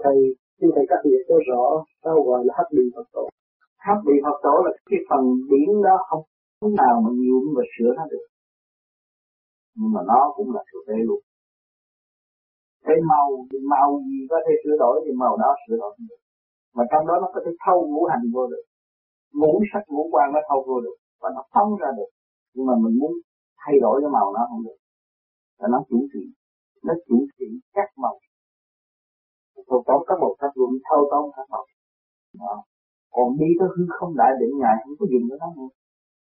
xin thầy cắt nghĩa cho rõ sao gọi là hắc bì Phật tổ. Hắc bì Phật tổ là cái phần điển đó không nào mà nhuộm và sửa nó được, nhưng mà nó cũng là thực tế luôn. Cái màu gì có thể sửa đổi thì màu đó sửa đổi không được, mà trong đó nó có thể thâu ngũ hành vô được, ngũ sắc ngũ quan nó thâu vô được và nó phóng ra được, nhưng mà mình muốn thay đổi cái màu nó không được, và nó chủ trị các màu. Thâu tóm các màu sắc luôn, thâu tóm các màu đó. Còn đi tới hư không đại định ngài không có dùng cái đó nữa,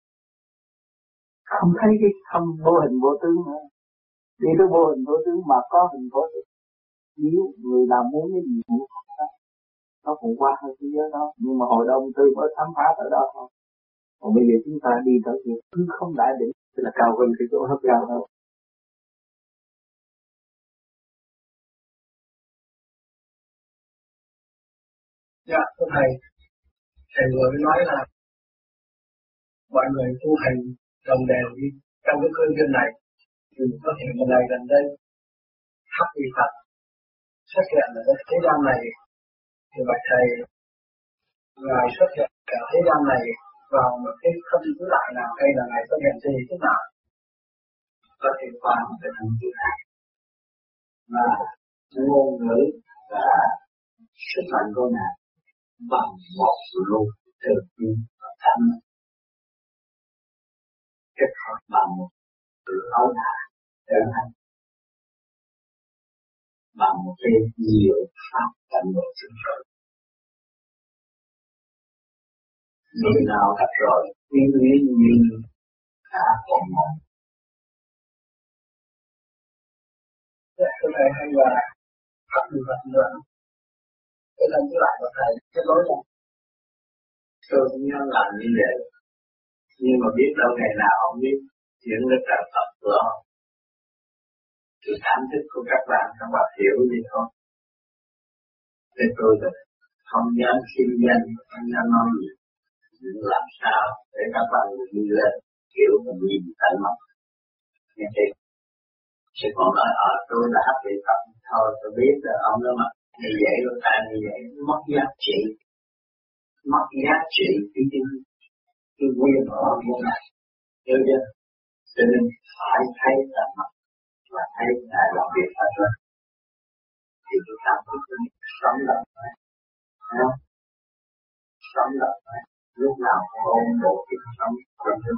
không thấy cái không vô hình vô tướng nữa, đi tới vô hình vô tướng mà có hình có tướng. Nếu người nào muốn cái gì cũng không có, nó cũng qua hơi thế giới đó, nhưng mà hội đồng tư mới khám phá tới đó thôi. Còn bây giờ chúng ta đi tới việc hư không đại định, tức là cao hơn cái chỗ hấp cao hơn. Dạ, thưa thầy vừa mới nói là mọi người tu hành đồng đều đi trong cái cơ duyên này, thì có thể một ngày gần đây hắc bì Phật xuất hiện ở cái thế gian này, thì bạch thầy ngài xuất hiện ở thế gian này vào một cái không cứ lại nào, hay là ngài xuất hiện gì thế nào? Có thể qua một cái không cứ lại mà ngôn ngữ và sức mạnh của ngài bằng một luồng từ bi và thanh kết hợp bằng một sự ấu thả trở thành bằng một cái nhiều pháp cảnh độ sinh rồi. Người nào gặp rồi nguyên như đã còn một. Thưa thầy, hay là hắc bì Phật nữa, cái lần thứ lại của thầy cái lối này Tôi cũng nhớ làm như vậy, nhưng mà biết đâu ngày nào không biết chuyện nó trở thật của không. Sự cảm thức của các bạn hiểu gì không? Thế tôi là không dám xin danh, không dám nói gì. Nhưng làm sao để các bạn đi lên hiểu và nhìn tận mắt. Nghe thấy? Chứ còn nói tôi đã hấp bị Phật thôi, tôi biết là ông đó mà như vậy rồi tại như vậy mất giá trị. Mất giá trị cái quyền của ông này. Hiểu chưa? Cho nên phải thấy tận mắt và thấy Ngài làm việc hết rồi. Thì chúng ta cũng sống động phải. Sống động phải. Lúc nào cũng ôm bộ cái sống trong thức.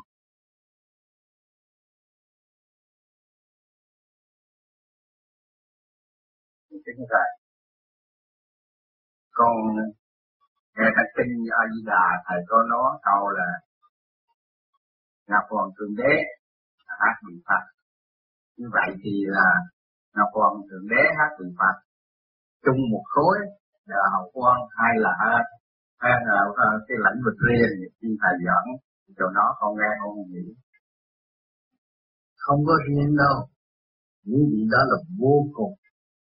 Chính vậy. Con nghe các kinh A Di Đà thầy có nói câu là Ngọc Hoàng Thượng Đế hát bị Phật. Như vậy thì là Ngọc Hoàng Thượng Đế hát bị Phật chung một khối là hậu quan hay là cái lãnh vực riêng thì thầy dẫn chỗ đó con nghe con nghĩ không có riêng đâu, những gì đó là vô cùng,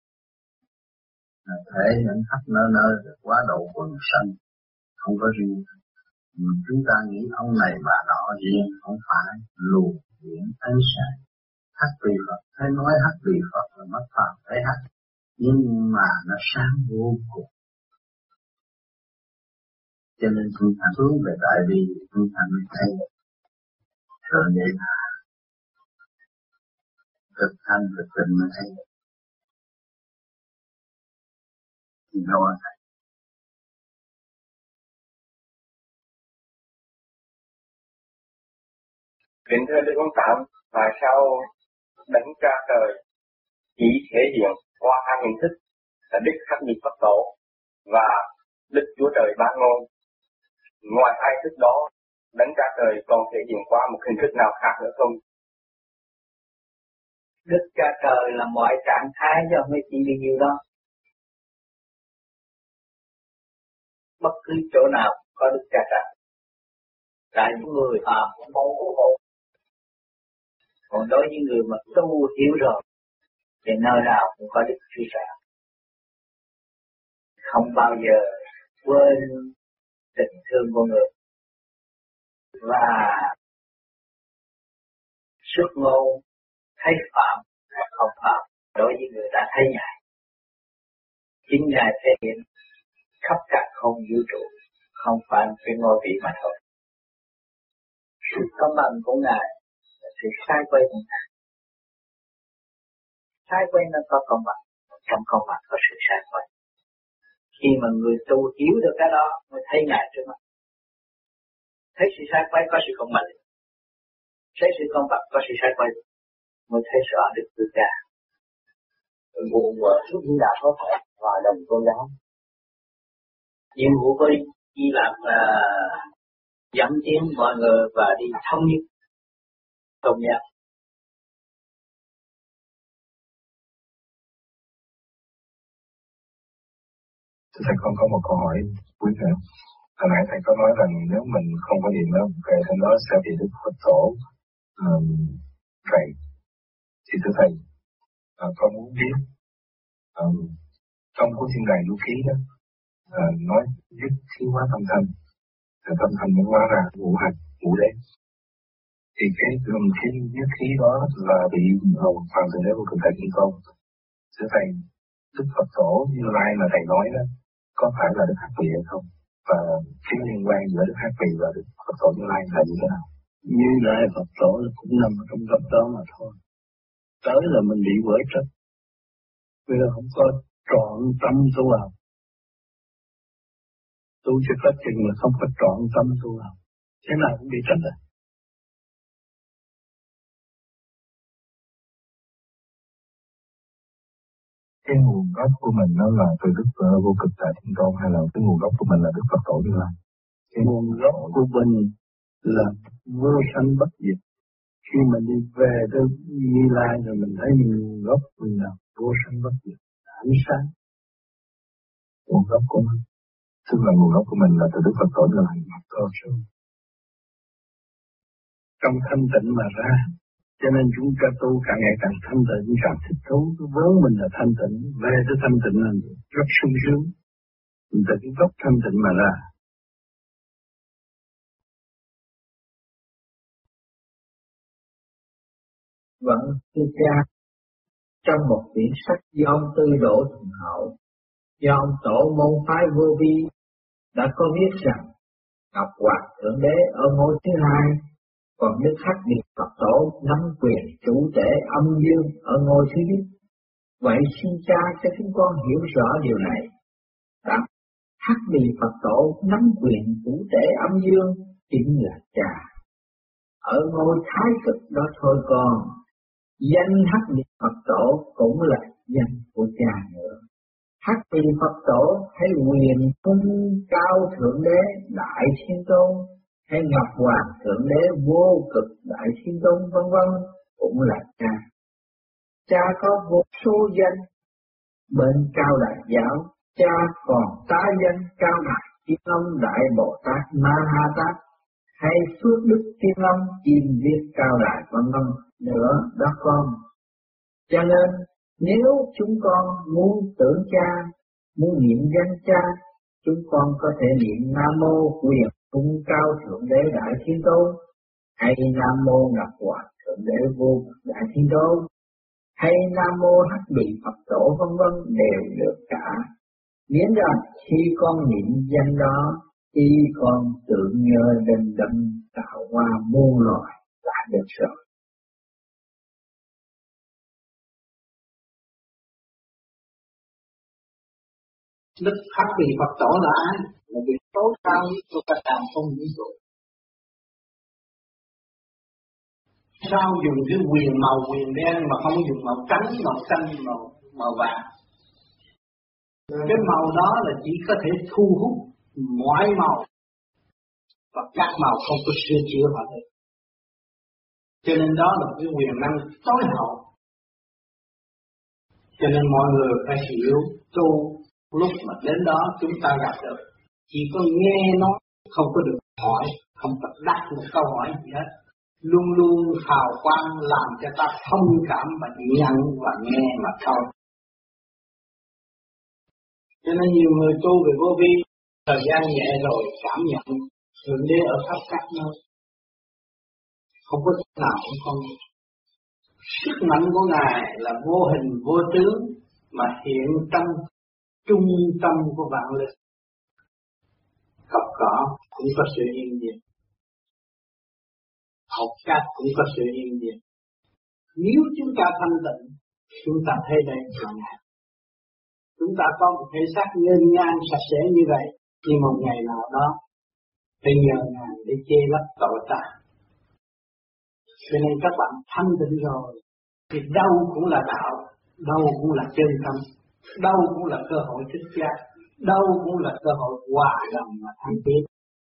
là thể hiện khắp nơi quá độ quần sanh, không có riêng. Mà chúng ta nghĩ ông này bà nọ riêng, không phải luồng điển ánh sáng. Hắc bì Phật thấy nói hắc bì Phật là mất phàm thấy hắc, nhưng mà nó sáng vô cùng. Cho nên chúng ta hướng về đại bi, chúng ta mới thấy Thượng Đế là thực thanh thực tình mới thấy. Thì đâu thầy. Kính thưa Đức Ông Tám, tại sao Đấng Cha Trời chỉ thể hiện qua hai hình thức là Đức Hắc Bì Phật Tổ và Đức Chúa Trời Ban Ngôn? Ngoài hai thức đó, Đấng Cha Trời còn thể hiện qua một hình thức nào khác nữa không? Đức Cha Trời là mọi trạng thái cho mấy chỉ bao nhiêu đó. Bất cứ chỗ nào có Đức Cha Trời. Tại những người phàm cũng mong ủng hộ. Còn đối với người mà tu hiểu rồi thì nơi nào cũng có Đức Chúa Trời. Không bao giờ quên tình thương của người. Và xuất ngôn thấy phạm hay không phạm đối với người đã thấy Ngài. chính Ngài thể hiện khắp cả không vũ trụ, không phải cái ngôi vị mà thôi. Sự công bằng của Ngài là sự sai quay của Ngài. Sai quay nó có công bằng, trong công bằng có sự sai quay. Khi mà người tu hiểu được cái đó mới thấy Ngài trước mắt. Thấy sự sai quay có sự công bằng, thấy sự công bằng có sự sai quay, mới thấy rõ được tự cả. Vụ xuất hiện đạo có thể hòa đồng tôn giáo. Nhiệm vụ của Di Lặc là dẫn tiến mọi người và đi thống nhất tôn giáo. Thầy con có một câu hỏi cuối nữa. Hồi nãy thầy có nói rằng nếu mình không có niệm đó, về thân đó sẽ bị Đức Phật Tổ vậy. Thì thưa thầy, con muốn biết trong cuốn Thiên Đàng Vũ Khí đó nói nhất khí hóa tâm thanh, tâm thanh mới hóa ra ngũ hành ngũ đế. Thì cái nhất khí đó là bị Hoàng Thượng Đế vô cực đại thiên tôn. Thưa thầy, Đức Phật Tổ Như Lai mà thầy nói đó có phải là Đức Hắc Vị hay không? Và cái liên quan giữa Đức Hắc Vị và Đức Phật Tổ Như Lai là như thế nào? Như Lai Phật Tổ cũng nằm trong góc đó mà thôi. Tới là mình bị vỡ trách. Vì là không có trọn tâm tu học. Tu cho có chừng mà không có trọn tâm tu học. Thế nào cũng bị trách à. Cái nguồn gốc của mình nó là từ Đức Vô Cực Đại Thiên Tôn hay là cái nguồn gốc của mình là Đức Phật Tổ Như Lai? Nguồn gốc của mình là vô sanh bất diệt. Khi mình đi về tới Như Lai rồi mình thấy nguồn gốc mình là vô sanh bất diệt, ánh sáng. Nguồn gốc của mình, tức là nguồn gốc của mình là từ Đức Phật Tổ Như Lai. Trong thanh tịnh mà ra, cho nên chúng ta tu càng ngày càng thanh tịnh, càng thích thú. Cái vốn mình là thanh tịnh, về tới thanh tịnh là rất sung sướng. Mình từ cái gốc thanh tịnh mà ra. Vâng, thưa cha, trong một quyển sách do ông Tư Đỗ Thuận Hậu, do ông tổ môn phái Vô Vi đã có viết rằng Ngọc Hoàng Thượng Đế ở ngôi thứ hai, còn Đức Hắc Điệp Phật Tổ nắm quyền chủ tể âm dương ở ngôi thứ nhất. Vậy xin cha cho chúng con hiểu rõ điều này. Rằng Hắc Điệp Phật Tổ nắm quyền chủ tể âm dương chính là cha. Ở ngôi thái cực đó thôi con. Danh Hắc Điệp Phật Tổ cũng là danh của cha nữa. Hắc Điệp Phật Tổ hay quyền cung cao thượng đế đại thiên tôn, hay Ngọc Hoàng thượng đế vô cực đại thiên tôn vân vân cũng là cha. Cha có vô số danh. Bên Cao Đại Giáo, cha còn tá danh Cao Đại Thiên Long Đại Bồ Tát Ma Ha Tát, hay Phước Đức Thiên Long Chim Viết Cao Đại vân vân nữa đó con. Cho nên nếu chúng con muốn tưởng cha, muốn niệm danh cha, chúng con có thể niệm Nam Mô Quyền Cung Cao Thượng Đế Đại Thiên Tôn, hay Nam Mô Ngọc Hoàng Thượng Đế Vô Cực Đại Thiên Tôn, hay Nam Mô Hắc Bị Phật Tổ vân vân đều được cả. Miễn rằng khi con niệm danh đó, khi con tưởng nhớ đến đấng tạo hóa muôn loài là được rồi. Đức Hắc Vị Phật Tổ là ai? Là vị tối cao nhất của cả đàn không vũ trụ. Sao dùng cái quyền đen mà không dùng màu trắng, màu xanh, màu vàng? Cái màu đó là chỉ có thể thu hút mọi màu và các màu không có sửa chữa họ được. Cho nên đó là cái quyền năng tối hậu. Cho nên mọi người phải hiểu tu. Lúc mà đến đó chúng ta gặp được, chỉ có nghe nói, không có được hỏi, không có đặt một câu hỏi gì hết. Luôn luôn hào quang làm cho ta thông cảm và nhận và nghe mà thôi. Cho nên nhiều người tu về vô vi, thời gian nhẹ rồi cảm nhận Thượng Đế ở khắp các nơi. Không có chỗ nào cũng không. Sức mạnh của Ngài là vô hình vô tướng mà hiện trong trung tâm của vạn lực. Cọc cỏ cũng có sự yên diệt, học cát cũng có sự yên diệt. Nếu chúng ta thanh tịnh, chúng ta thấy đây là ngài. Chúng ta có một thể xác nghênh ngang sạch sẽ như vậy, nhưng một ngày nào đó phải nhờ ngài để che lấp tội ta. Cho nên các bạn thanh tịnh rồi, thì đâu cũng là đạo, đâu cũng là chân tâm, đâu cũng là cơ hội thích giác, đâu cũng là cơ hội hòa đồng và thanh tiến.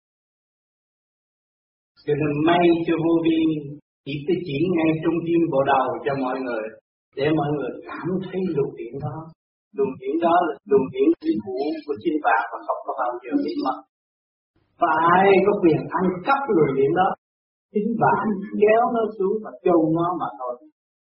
Cho nên may cho vô vi chỉ ngay trung tim bộ đầu cho mọi người, để mọi người cảm thấy luồng điển đó. Luồng điển đó là luồng điển chính phủ của chính bạn và không có bao giờ bị mất. Phải có quyền ăn cắp luồng điển đó, chính bạn kéo nó xuống và chôn nó mà thôi.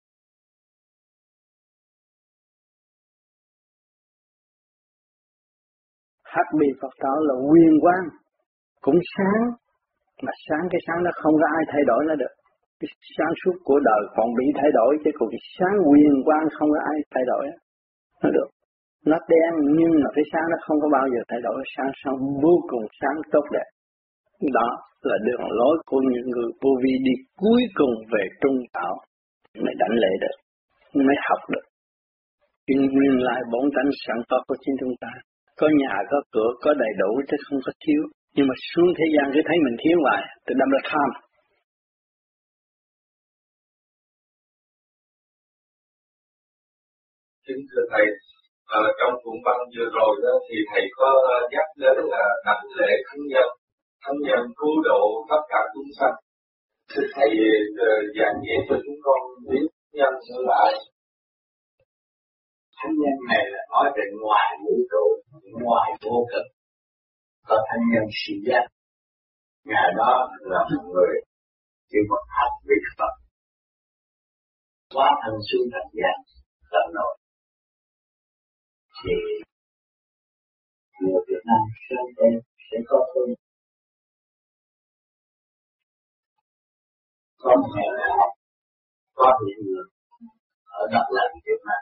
Hắc bì Phật đạo là quyền quang, cũng sáng, mà sáng cái sáng nó không có ai thay đổi nó được. Cái sáng suốt của đời còn bị thay đổi, chứ còn cái sáng quyền quang không có ai thay đổi nó được. Nó đen nhưng mà cái sáng nó không có bao giờ thay đổi, sáng vô cùng sáng tốt đẹp. Đó là đường lối của những người vô vi đi cuối cùng về trung đạo mới đảnh lễ được, mới học được. Nhưng nguyên lại bổn tánh sẵn có của chính chúng ta. Có nhà, có cửa, có đầy đủ chứ không có thiếu. Nhưng mà xuống thế gian cứ thấy mình thiếu hoài, tự đâm ra tham. Kính thưa Thầy, trong cuốn băng vừa rồi đó thì Thầy có nhắc đến là đảnh lễ thánh nhân cứu độ tất cả chúng sanh. Thưa Thầy giảng giải cho chúng con biết nhân sự lại. Thánh nhân này là nói về ngoài vũ trụ, ngoài vô cực. Có thánh nhân sĩ giác. Ngài đó là một người chỉ một học vị Phật. Quá thân xuống thành gian, tận nội. Thì người Việt Nam sớm đến sẽ có hơn. Có một ngày nào có những người ở Đắk Lắk Việt Nam.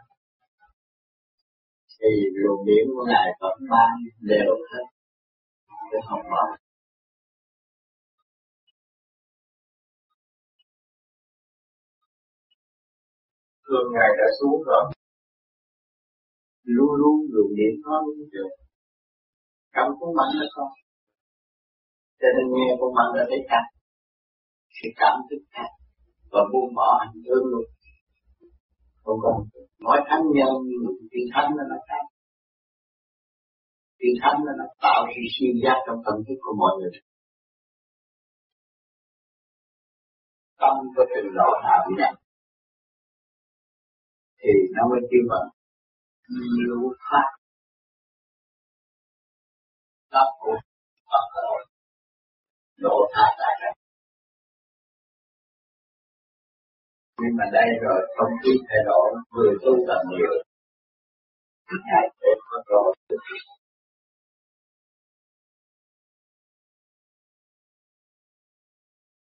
Thì luồng điển của Ngài vẫn ban đều hết. Chứ không bỏ. Thường Ngài đã xuống rồi. Luôn luôn luồng điển nó luôn được. Trong cuốn băng đó con. Cho nên nghe cuốn băng đã thấy khác. Sự cảm thức khác. Và buông bỏ hành hương luôn. Không còn nói thánh nhân, tiếng thánh nó là khác. Tiếng thánh nó là tạo sự suy giác trong tâm thức của mọi người. Tâm có trình độ nào nhận thì nó mới kêu bằng nhiều pháp pháp của Phật rồi độ tha tại đây. Nhưng mà đây rồi không khí thay đổi, người tu là nhiều. Ngài để có rồi